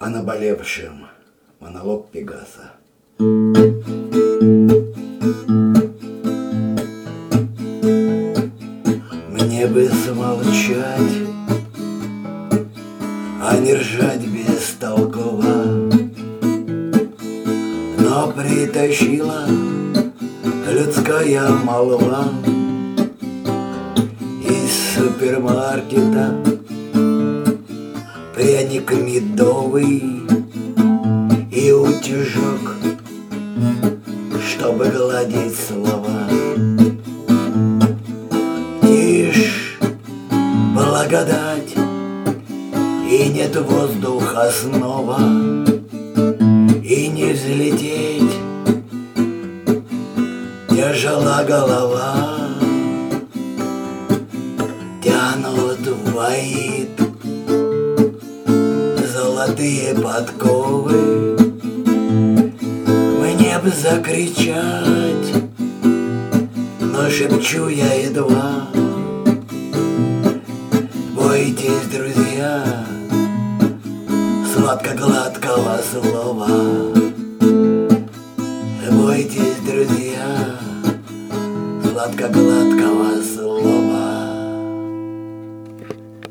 О наболевшем. Монолог Пегаса. Мне бы смолчать, а не ржать бестолково, но притащила людская молва из супермаркета пряник медовый и утюжок, чтобы гладить слова. Тишь, благодать, и нет воздуха снова, и не взлететь, тяжела голова. Тянут воит золотые подковы. Мне б закричать, но шепчу я едва. Бойтесь, друзья, сладко-гладкого слова. Бойтесь, друзья, сладко-гладкого слова.